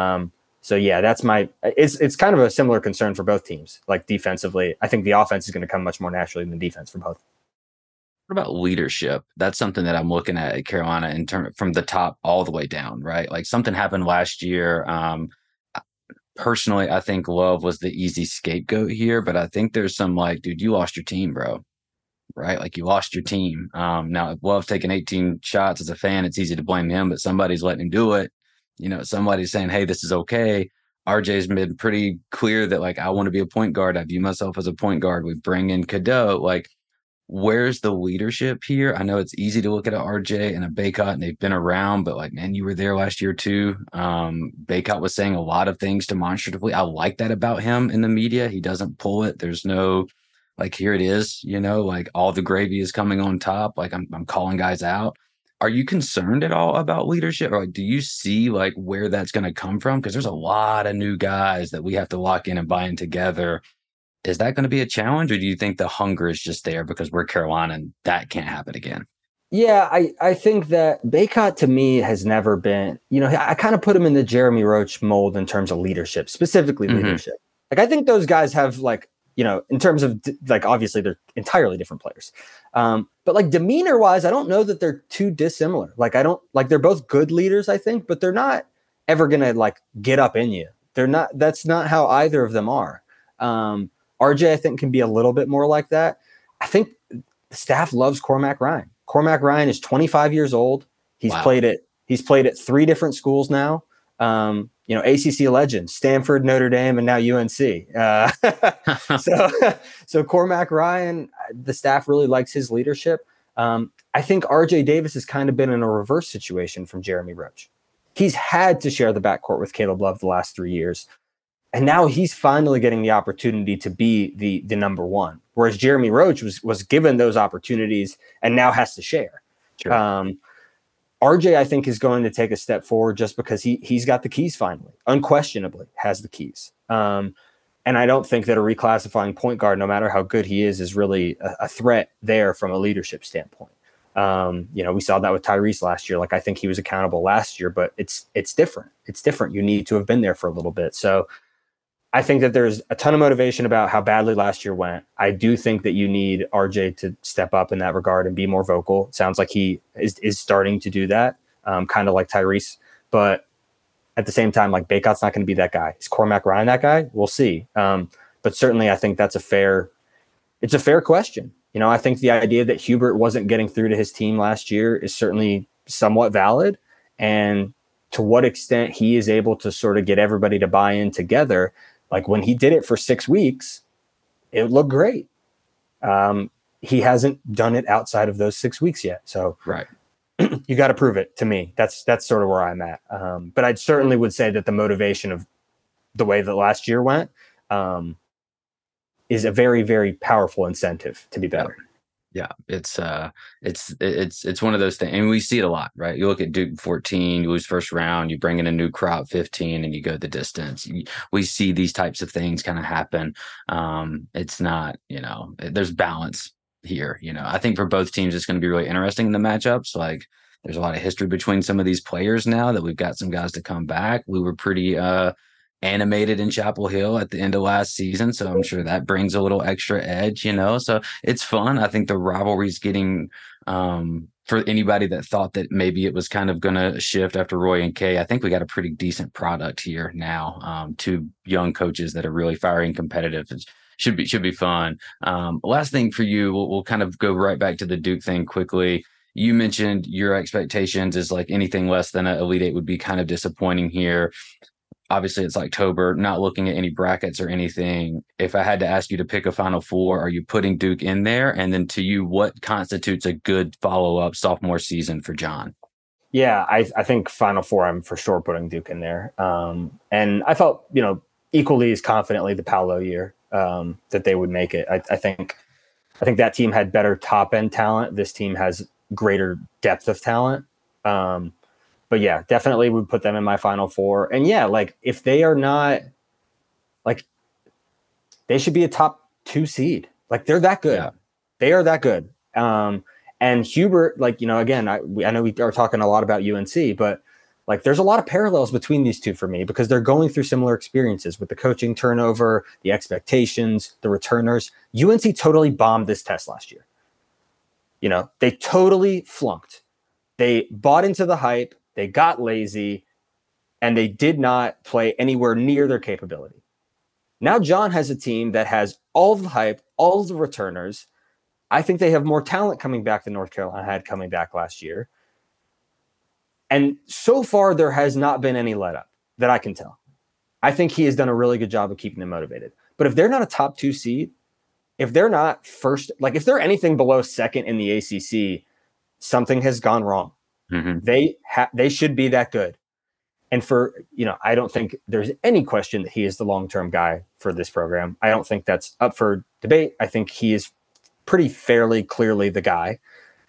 So yeah, that's it's kind of a similar concern for both teams. Like defensively, I think the offense is going to come much more naturally than the defense for both. What about leadership? That's something that I'm looking at Carolina in terms from the top all the way down, right? Like something happened last year. Personally, I think Love was the easy scapegoat here, but I think there's some like, dude, you lost your team, bro. Right? Like you lost your team. Now, if Love's taking 18 shots as a fan, it's easy to blame him, but somebody's letting him do it. Somebody's saying, hey, this is okay. RJ's been pretty clear that like, I want to be a point guard. I view myself as a point guard. We bring in Cadeau. Like, where's the leadership here? I know it's easy to look at a RJ and a Bacot and they've been around, but like, man, you were there last year too. Bacot was saying a lot of things demonstratively. I like that about him in the media. He doesn't pull it. There's no, like, here it is, like all the gravy is coming on top. Like I'm calling guys out. Are you concerned at all about leadership? Or like, do you see like where that's going to come from? Because there's a lot of new guys that we have to lock in and buy in together. Is that going to be a challenge, or do you think the hunger is just there because we're Carolina and that can't happen again? Yeah, I think that Bacot to me has never been, I kind of put him in the Jeremy Roach mold in terms of leadership, specifically leadership. Like I think those guys have like, in terms of like, obviously they're entirely different players. But like demeanor wise, I don't know that they're too dissimilar. Like they're both good leaders, I think, but they're not ever going to like get up in you. That's not how either of them are. RJ, I think, can be a little bit more like that. I think the staff loves Cormac Ryan. Cormac Ryan is 25 years old. He's played at 3 different schools now. ACC legends, Stanford, Notre Dame, and now UNC. So Cormac Ryan, the staff really likes his leadership. I think RJ Davis has kind of been in a reverse situation from Jeremy Roach. He's had to share the backcourt with Caleb Love the last 3 years. And now he's finally getting the opportunity to be the number one, whereas Jeremy Roach was given those opportunities and now has to share. Sure. RJ, I think, is going to take a step forward just because he's got the keys finally, unquestionably has the keys. And I don't think that a reclassifying point guard, no matter how good he is really a threat there from a leadership standpoint. We saw that with Tyrese last year. Like I think he was accountable last year, but it's different. It's different. You need to have been there for a little bit. So I think that there's a ton of motivation about how badly last year went. I do think that you need RJ to step up in that regard and be more vocal. It sounds like he is starting to do that, kind of like Tyrese. But at the same time, like Bacot's not going to be that guy. Is Cormac Ryan that guy? We'll see. But certainly I think that's a fair question. I think the idea that Hubert wasn't getting through to his team last year is certainly somewhat valid. And to what extent he is able to sort of get everybody to buy in together. Like when he did it for 6 weeks, it looked great. he hasn't done it outside of those 6 weeks yet. So right. You got to prove it to me. That's sort of where I'm at. But I certainly would say that the motivation of the way that last year went is a very, very powerful incentive to be better. Yeah, it's one of those things, and we see it a lot, right? You look at Duke 14, you lose first round, you bring in a new crop 15, and you go the distance. We see these types of things kind of happen. It's not, there's balance here. I think for both teams, it's going to be really interesting in the matchups. Like, there's a lot of history between some of these players now that we've got some guys to come back. We were pretty animated in Chapel Hill at the end of last season, so I'm sure that brings a little extra edge, so it's fun. I think the rivalry's getting for anybody that thought that maybe it was kind of going to shift after Roy and Kay. I think we got a pretty decent product here now. Two young coaches that are really fiery and competitive. It should be fun. Last thing for you, we'll kind of go right back to the Duke thing quickly. You mentioned your expectations is like anything less than an Elite Eight would be kind of disappointing here. Obviously, it's October, not looking at any brackets or anything. If I had to ask you to pick a Final Four, are you putting Duke in there? And then to you, what constitutes a good follow-up sophomore season for John? Yeah, I think Final Four, I'm for sure putting Duke in there. And I felt, equally as confidently the Paolo year that they would make it. I think that team had better top-end talent. This team has greater depth of talent. But yeah, definitely would put them in my Final Four. And yeah, if they are not, they should be a top 2 seed. They're that good. Yeah. They are that good. And Hubert, again, I know we are talking a lot about UNC, but there's a lot of parallels between these two for me because they're going through similar experiences with the coaching turnover, the expectations, the returners. UNC totally bombed this test last year. They totally flunked. They bought into the hype. They got lazy, and they did not play anywhere near their capability. Now John has a team that has all of the hype, all of the returners. I think they have more talent coming back than North Carolina had coming back last year. And so far, there has not been any let up that I can tell. I think he has done a really good job of keeping them motivated. But if they're not a top 2 seed, if they're not first, if they're anything below second in the ACC, something has gone wrong. Mm-hmm. They should be that good. And I don't think there's any question that he is the long-term guy for this program. I don't think that's up for debate. I think he is pretty fairly clearly the guy.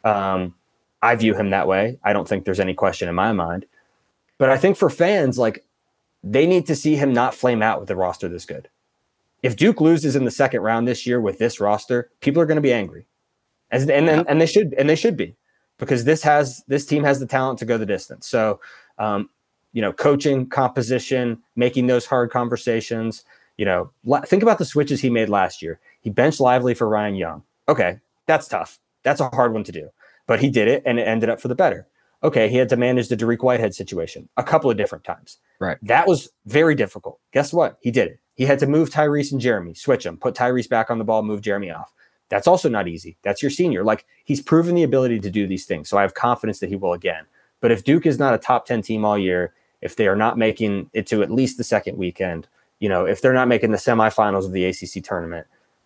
I view him that way. I don't think there's any question in my mind. But I think for fans, they need to see him not flame out with a roster this good. If Duke loses in the second round this year with this roster, people are going to be angry. And they should be. Because this team has the talent to go the distance. So, coaching, composition, making those hard conversations. Think about the switches he made last year. He benched Lively for Ryan Young. Okay, that's tough. That's a hard one to do. But he did it, and it ended up for the better. Okay, he had to manage the Dariq Whitehead situation a couple of different times. Right. That was very difficult. Guess what? He did it. He had to move Tyrese and Jeremy, switch them, put Tyrese back on the ball, move Jeremy off. That's also not easy. That's your senior. He's proven the ability to do these things. So I have confidence that he will again. But if Duke is not a top 10 team all year, if they are not making it to at least the second weekend, if they're not making the semifinals of the ACC tournament,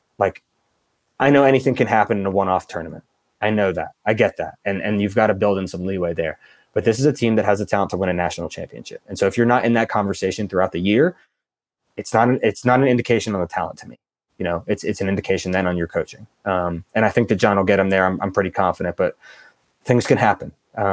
I know anything can happen in a one-off tournament. I know that. I get that. And you've got to build in some leeway there. But this is a team that has the talent to win a national championship. And so if you're not in that conversation throughout the year, it's not an indication on the talent to me. It's an indication then on your coaching. And I think that John will get him there. I'm pretty confident, but things can happen.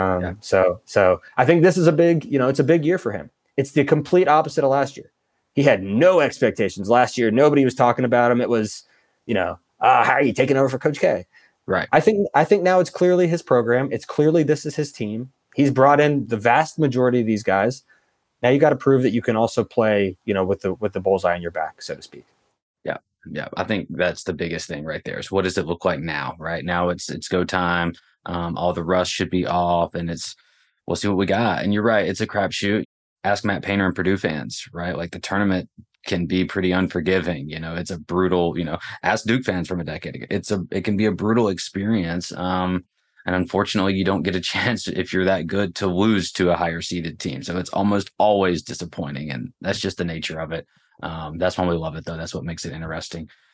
So I think this is it's a big year for him. It's the complete opposite of last year. He had no expectations last year. Nobody was talking about him. It was, how are you taking over for Coach K? Right. I think now it's clearly his program. It's clearly this is his team. He's brought in the vast majority of these guys. Now you got to prove that you can also play, with the bullseye on your back, so to speak. Yeah, I think that's the biggest thing right there is what does it look like now? Right now it's go time. All the rust should be off, and we'll see what we got. And you're right, it's a crapshoot. Ask Matt Painter and Purdue fans, right? The tournament can be pretty unforgiving. It's a brutal. Ask Duke fans from a decade ago. It can be a brutal experience. And unfortunately, you don't get a chance if you're that good to lose to a higher seeded team. So it's almost always disappointing, and that's just the nature of it. That's why we love it, though. That's what makes it interesting.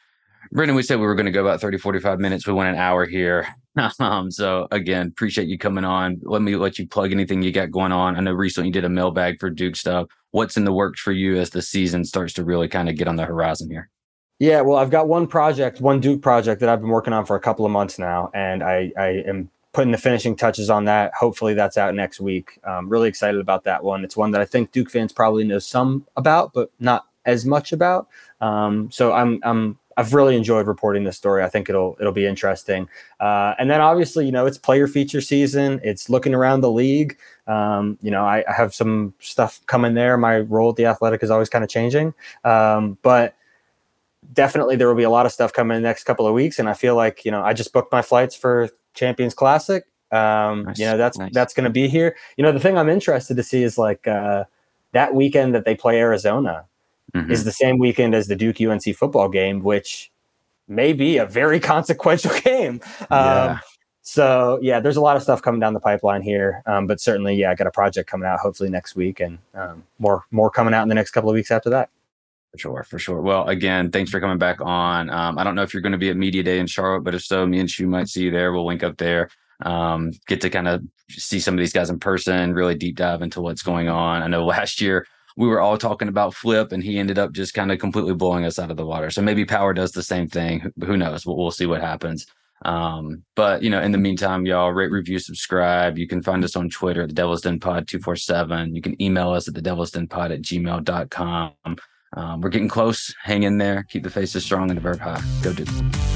Brendan, we said we were going to go about 30, 45 minutes. We went an hour here. So again, appreciate you coming on. Let you plug anything you got going on. I know recently you did a mailbag for Duke stuff. What's in the works for you as the season starts to really kind of get on the horizon here? Yeah, well, I've got one Duke project that I've been working on for a couple of months now, and I am putting the finishing touches on that. Hopefully that's out next week. I'm really excited about that one. It's one that I think Duke fans probably know some about, but not as much about. So I've really enjoyed reporting this story. I think it'll be interesting. And then obviously, it's player feature season. It's looking around the league. I have some stuff coming there. My role at The Athletic is always kind of changing. But definitely there will be a lot of stuff coming in the next couple of weeks. And I feel like, I just booked my flights for Champions Classic. Nice. That's going to be here. The thing I'm interested to see is like that weekend that they play Arizona is the same weekend as the Duke UNC football game, which may be a very consequential game. So there's a lot of stuff coming down the pipeline here. But certainly, I got a project coming out hopefully next week, and more coming out in the next couple of weeks after that. For sure. Well, again, thanks for coming back on. I don't know if you're going to be at Media Day in Charlotte, but if so, me and Shu might see you there. We'll link up there. Get to kind of see some of these guys in person, really deep dive into what's going on. I know last year we were all talking about Flip, and he ended up just kind of completely blowing us out of the water. So maybe Power does the same thing. Who knows? We'll see what happens. But in the meantime, y'all rate, review, subscribe. You can find us on Twitter at the Devil's Den Pod 247. You can email us at thedevilsdenpod@gmail.com. We're getting close. Hang in there. Keep the faces strong and the verb high. Go Duke.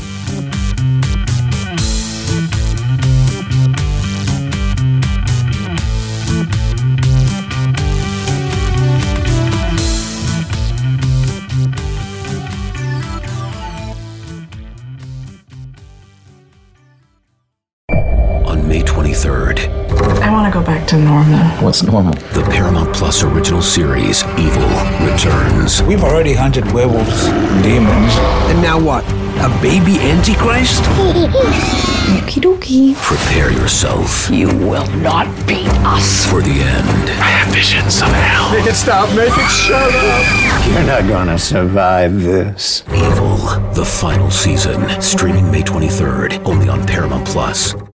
On May 23rd, I want to go back to normal. What's normal? The Paramount Plus original series, Evil, returns. We've already hunted werewolves, demons. And now what? A baby Antichrist? Okie dokie. Prepare yourself. You will not beat us. For the end. I have visions of hell. Make it stop. Make it shut up. You're not gonna survive this. Evil, the final season. Streaming May 23rd, only on Paramount Plus.